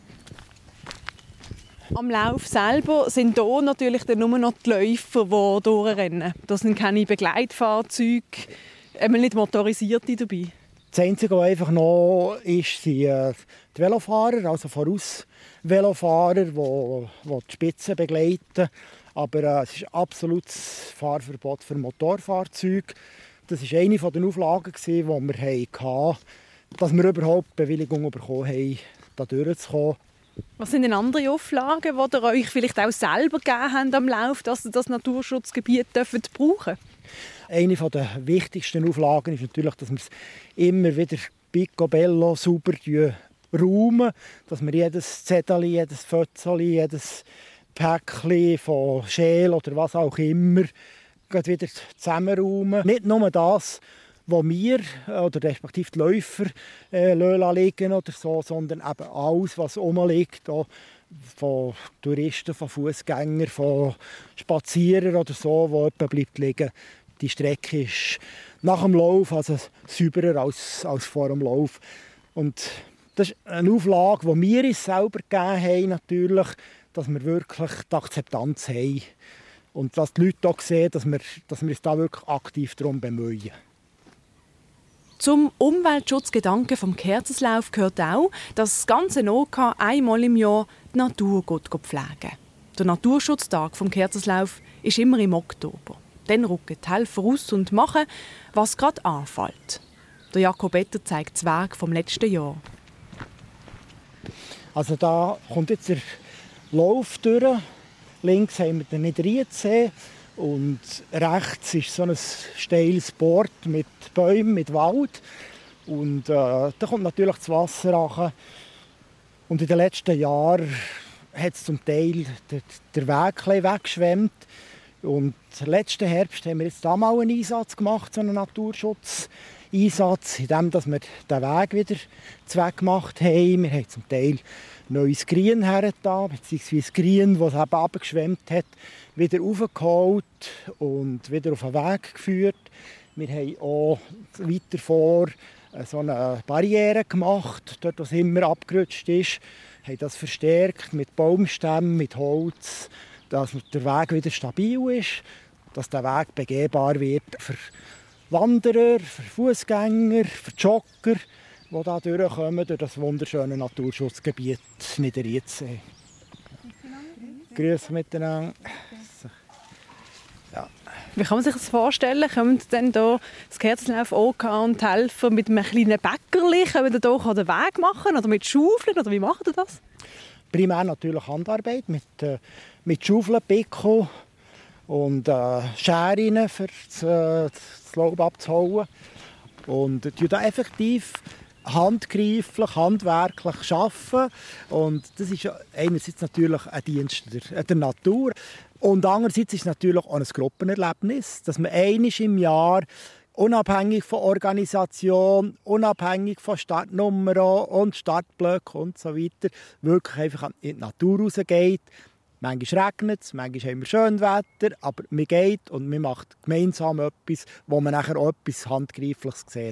Am Lauf selber sind hier natürlich nur noch die Läufer, die durchrennen. Da sind keine Begleitfahrzeuge, nicht motorisierte dabei. Das Einzige, was einfach noch ist, sind die Velofahrer, also Voraus-Velofahrer, die die Spitze begleiten. Aber es ist absolutes Fahrverbot für Motorfahrzeuge. Das war eine der Auflagen, die wir hatten, dass wir überhaupt Bewilligung bekommen haben, da durchzukommen. Was sind denn andere Auflagen, die ihr euch vielleicht auch selber gegeben habt am Lauf, dass ihr das Naturschutzgebiet brauchen dürft? Eine der wichtigsten Auflagen ist natürlich, dass wir es immer wieder picobello sauber räumen, dass wir jedes Zettel, jedes Fötzeli, jedes Päckchen von Schäl oder was auch immer wieder zusammenräumen. Nicht nur das, was wir oder respektive die Läufer liegen oder so, sondern eben alles, was rumliegt, von Touristen, von Fußgängern, von Spazierern oder so, wo jemand bleibt liegen. Die Strecke ist nach dem Lauf also sauberer als vor dem Lauf. Und das ist eine Auflage, die wir uns selber gegeben haben, natürlich, dass wir wirklich die Akzeptanz haben. Und dass die Leute auch sehen, dass wir uns da wirklich aktiv darum bemühen. Zum Umweltschutzgedanken vom Kerzerslauf gehört auch, dass das ganze OK einmal im Jahr die Natur pflegen. Der Naturschutztag vom Kerzerslauf ist immer im Oktober. Dann rücken die Helfer raus und machen, was gerade anfällt. Der Jakob Etter zeigt das Werk vom letzten Jahr. Also da kommt jetzt der Lauf durch. Links haben wir den Niederriedsee und rechts ist so ein steiles Board mit Bäumen, mit Wald. Und da kommt natürlich das Wasser rein. Und in den letzten Jahren hat es zum Teil der Weg weggeschwemmt. Und letzten Herbst haben wir jetzt da mal einen Einsatz gemacht, so einen Naturschutzeinsatz, indem wir den Weg wieder zweckgemacht haben. Wir haben zum Teil neues Grün hergetan, beziehungsweise Grün, das es eben abgeschwemmt hat, wieder raufgeholt und wieder auf den Weg geführt. Wir haben auch weiter vor so eine Barriere gemacht, dort wo es immer abgerutscht ist, haben das verstärkt mit Baumstämmen, mit Holz, dass der Weg wieder stabil ist, dass der Weg begehbar wird für Wanderer, für Fußgänger, für Jogger. die hier durchkommen, durch das wunderschöne Naturschutzgebiet Niederrietsee. Grüße miteinander. Ja. Wie kann man sich das vorstellen? Kommen dann hier das Kerzenlauf OK und die Helfer mit einem kleinen Bäckerli hier den Weg machen oder mit Schaufeln? Oder wie machen Sie das? Primär natürlich Handarbeit mit Schaufeln, Pickel und Scheren, für das Laub abzuhauen. Und da effektiv handgreiflich, handwerklich arbeiten. Und das ist einerseits natürlich ein Dienst der Natur. Und andererseits ist es natürlich auch ein Gruppenerlebnis, dass man einmal im Jahr unabhängig von Organisation, unabhängig von Startnummern und Startblöcken und so weiter, wirklich einfach in die Natur rausgeht. Manchmal regnet es, manchmal haben wir schönes Wetter, aber man geht und man macht gemeinsam etwas, wo man nachher auch etwas Handgreifliches sieht.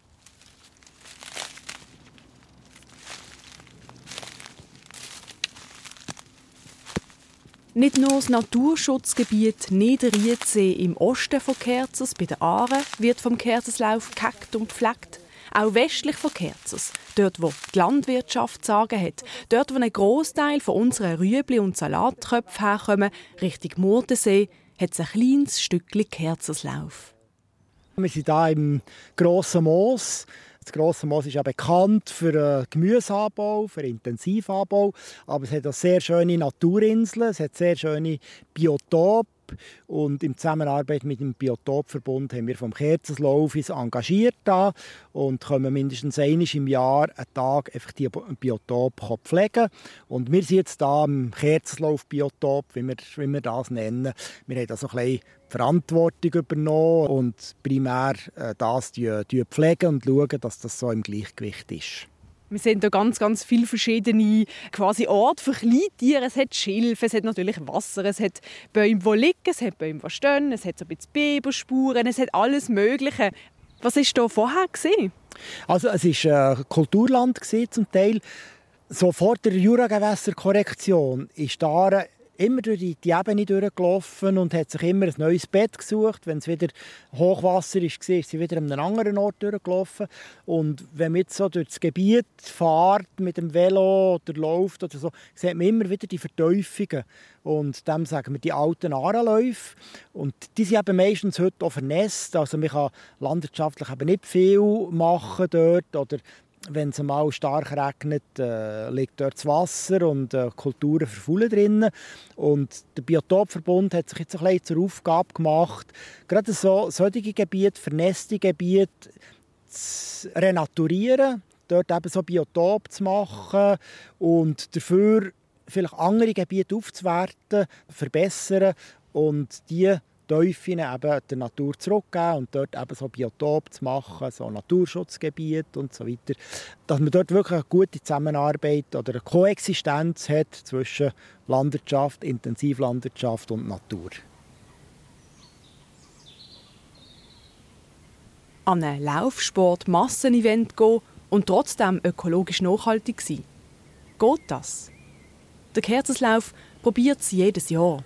Nicht nur das Naturschutzgebiet Niederrietsee im Osten von Kerzers bei den Aaren wird vom Kerzerslauf gehackt und gepflegt. Auch westlich von Kerzers, dort wo die Landwirtschaft zu sagen hat, dort wo ein Grossteil von unseren Rüebli- und Salatköpfen herkommen, Richtung Murtensee, hat es ein kleines Stückchen Kerzerslauf. Wir sind hier im Grossen Moos. Das Grosse Moos ist ja bekannt für Gemüseanbau, für Intensivanbau, aber es hat auch sehr schöne Naturinseln, es hat sehr schöne Biotope. Und in Zusammenarbeit mit dem Biotopverbund haben wir vom Kerzenslauf uns engagiert da und können mindestens einmal im Jahr einen Tag einfach die Biotope pflegen. Und wir sind jetzt hier im Kerzenlauf-Biotop, wie wir das nennen. Wir haben also ein bisschen Verantwortung übernommen und primär das pflegen und schauen, dass das so im Gleichgewicht ist. Wir sehen hier ganz, ganz viele verschiedene quasi Orte für Kleintiere. Es hat Schilfe, es hat natürlich Wasser, es hat Bäume, die liegen, es hat Bäume, die stehen, es hat so ein bisschen Biberspuren, es hat alles Mögliche. Was war da vorher? Also es war Kulturland zum Teil. So vor der Juragewässerkorrektion ist da immer durch die Ebene durchgelaufen und hat sich immer ein neues Bett gesucht. Wenn es wieder Hochwasser war, ist sie wieder an einem anderen Ort durchgelaufen. Und wenn man jetzt so durch das Gebiet fährt, mit dem Velo oder läuft oder so, sieht man immer wieder die Vertiefungen. Und dem sagen wir die alten Aarenläufe. Und die sind eben meistens heute auch vernässt. Also man kann landwirtschaftlich eben nicht viel machen dort. Oder wenn es mal stark regnet, liegt dort das Wasser und Kulturen verfaulen drinnen. Und der Biotopverbund hat sich jetzt ein bisschen zur Aufgabe gemacht, gerade solche Gebiete, vernässte Gebiete zu renaturieren, dort eben so Biotop zu machen und dafür vielleicht andere Gebiete aufzuwerten, verbessern und die Teufeln eben der Natur zurückgeben und dort eben so Biotop zu machen, so Naturschutzgebiet und so weiter. Dass man dort wirklich eine gute Zusammenarbeit oder eine Koexistenz hat zwischen Landwirtschaft, Intensivlandwirtschaft und Natur. An ein Laufsport-Massenevent gehen und trotzdem ökologisch nachhaltig sein. Geht das? Der Kerzenslauf probiert es jedes Jahr.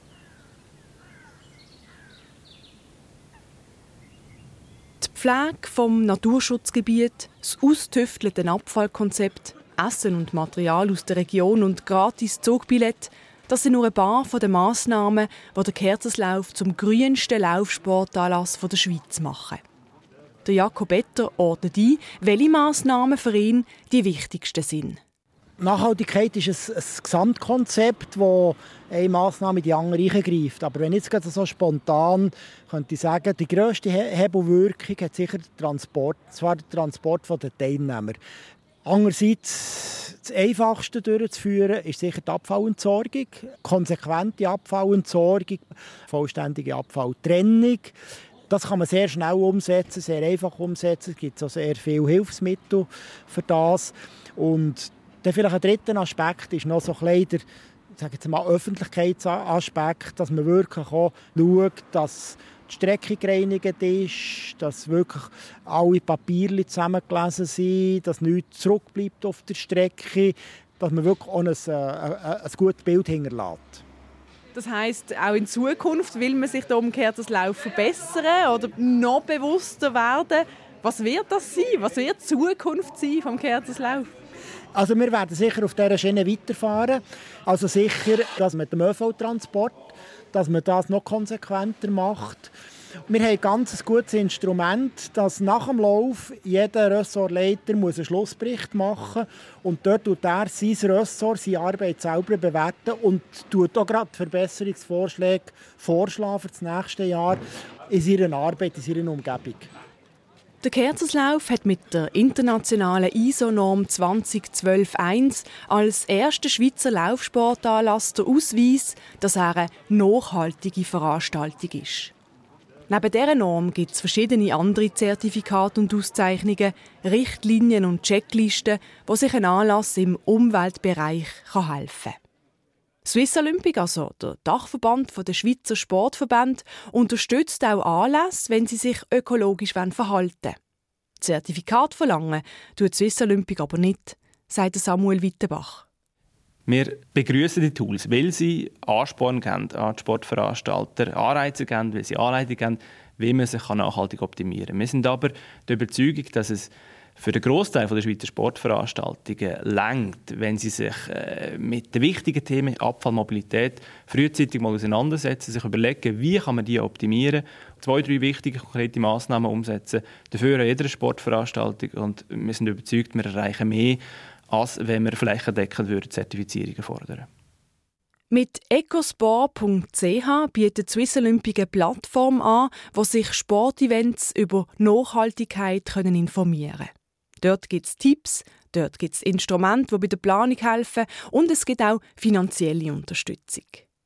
Die Pflege vom Naturschutzgebiet, das austüftelte Abfallkonzept, Essen und Material aus der Region und gratis Zugbillett, das sind nur ein paar der Massnahmen, die den Kerzenslauf zum grünsten Laufsportanlass der Schweiz machen. Der Jakob Etter ordnet ein, welche Massnahmen für ihn die wichtigsten sind. Nachhaltigkeit ist ein Gesamtkonzept, das eine Massnahme in die andere eingreift. Aber wenn ich jetzt so spontan könnte ich sagen, die grösste Hebelwirkung hat sicher der Transport, zwar der Transport der Teilnehmer. Andererseits, das Einfachste durchzuführen ist sicher die Abfallentsorgung, konsequente Abfallentsorgung, vollständige Abfalltrennung. Das kann man sehr schnell umsetzen, sehr einfach umsetzen. Es gibt auch sehr viele Hilfsmittel für das. Und dann vielleicht ein dritter Aspekt ist noch so ein bisschen der Öffentlichkeitsaspekt, dass man wirklich auch schaut, dass die Strecke gereinigt ist, dass wirklich alle Papiere zusammengelesen sind, dass nichts zurückbleibt auf der Strecke, dass man wirklich auch ein gutes Bild hinterlässt. Das heisst, auch in Zukunft will man sich da umgekehrt das Lauf verbessern oder noch bewusster werden. Was wird das sein? Was wird die Zukunft sein vom Kerzerslauf? Also wir werden sicher auf dieser Schiene weiterfahren. Also sicher, dass mit dem ÖV-Transport, dass man das noch konsequenter macht. Wir haben ein ganz gutes Instrument, dass nach dem Lauf jeder Ressortleiter einen Schlussbericht machen muss. Und dort tut er sein Ressort, seine Arbeit selber bewerten und tut auch gerade Verbesserungsvorschläge vorschlagen für das nächste Jahr in seiner Arbeit, in seiner Umgebung. Der Kerzerslauf hat mit der internationalen ISO-Norm 2012-1 als erster Schweizer Laufsportanlass den Ausweis, dass er eine nachhaltige Veranstaltung ist. Neben dieser Norm gibt es verschiedene andere Zertifikate und Auszeichnungen, Richtlinien und Checklisten, wo sich ein Anlass im Umweltbereich helfen kann. Swiss Olympic, also der Dachverband der Schweizer Sportverbände, unterstützt auch Anlässe, wenn sie sich ökologisch verhalten wollen. Zertifikat verlangen tut Swiss Olympic aber nicht, sagt Samuel Wittenbach. Wir begrüßen die Tools, weil sie Ansporn geben an die Sportveranstalter, Anreize geben, weil sie Anleitung geben, wie man sich nachhaltig optimieren kann. Wir sind aber der Überzeugung, dass es für den Großteil der Schweizer Sportveranstaltungen reicht, wenn sie sich mit den wichtigen Themen Abfallmobilität frühzeitig mal auseinandersetzen, sich überlegen, wie kann man die optimieren, 2, 3 wichtige konkrete Massnahmen umsetzen, dafür an jeder Sportveranstaltung. Und wir sind überzeugt, wir erreichen mehr, als wenn wir flächendeckend Zertifizierungen fordern. Mit ecosport.ch bietet Swiss Olympic eine Plattform an, wo sich Sportevents über Nachhaltigkeit informieren können. Dort gibt es Tipps, dort gibt es Instrumente, die bei der Planung helfen, und es gibt auch finanzielle Unterstützung.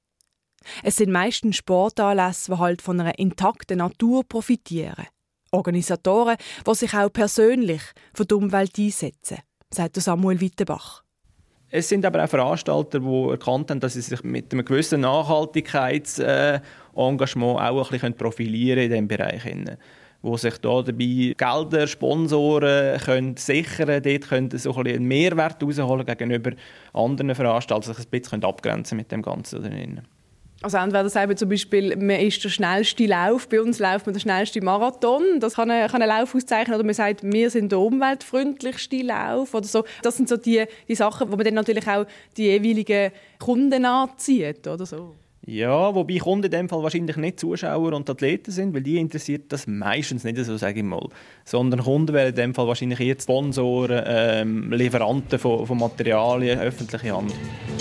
Es sind meistens Sportanlässe, die halt von einer intakten Natur profitieren. Organisatoren, die sich auch persönlich für die Umwelt einsetzen, sagt Samuel Wittenbach. Es sind aber auch Veranstalter, die erkannt haben, dass sie sich mit einem gewissen Nachhaltigkeitsengagement auch ein bisschen profilieren in diesem Bereich. Wo sich da dabei Gelder, Sponsoren können sichern, dort können so ein bisschen einen Mehrwert herausholen gegenüber anderen Veranstaltern, sich ein bisschen abgrenzen mit dem Ganzen drin. Also entweder sagen wir zum Beispiel, man ist der schnellste Lauf, bei uns läuft man der schnellste Marathon, das kann ein Lauf auszeichnen, oder man sagt, wir sind der umweltfreundlichste Lauf oder so. Das sind so die Sachen, wo man dann natürlich auch die jeweiligen Kunden anzieht, oder so. Ja, wobei Kunden in dem Fall wahrscheinlich nicht Zuschauer und Athleten sind, weil die interessiert das meistens nicht so, sage ich mal. Sondern Kunden wären in dem Fall wahrscheinlich eher Sponsoren, Lieferanten von Materialien, öffentliche Hand.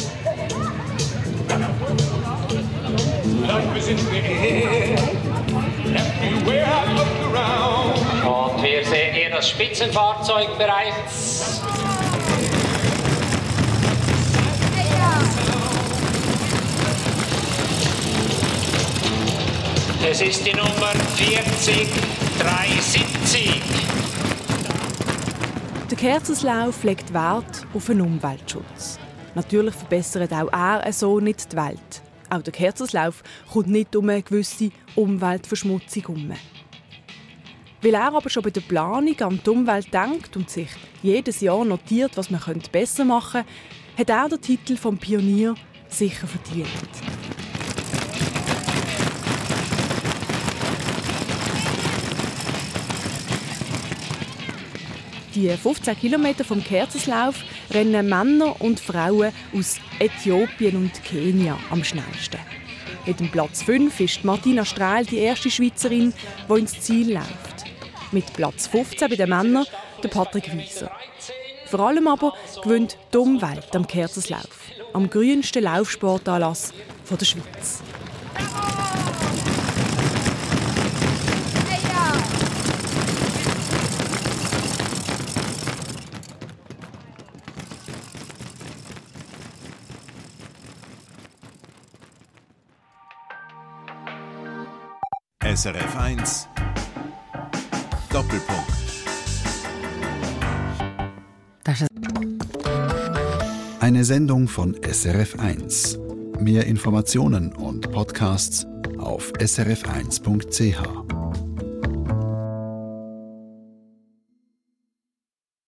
Und wir sehen hier das Spitzenfahrzeug bereits. Es ist die Nummer 4073. Der Kerzerslauf legt Wert auf den Umweltschutz. Natürlich verbessert auch er so nicht die Welt. Auch der Kerzerslauf kommt nicht um eine gewisse Umweltverschmutzung herum. Weil er aber schon bei der Planung an die Umwelt denkt und sich jedes Jahr notiert, was man besser machen könnte, hat er den Titel vom Pionier sicher verdient. Die 15 Kilometer vom Kerzerslauf rennen Männer und Frauen aus Äthiopien und Kenia am schnellsten. Mit dem Platz 5 ist Martina Strahl die erste Schweizerin, die ins Ziel läuft. Mit Platz 15 bei den Männern der Patrick Wieser. Vor allem aber gewinnt die Umwelt am Kerzerslauf, am grünsten Laufsportanlass der Schweiz. SRF 1 Doppelpunkt. Eine Sendung von SRF 1. Mehr Informationen und Podcasts auf srf1.ch.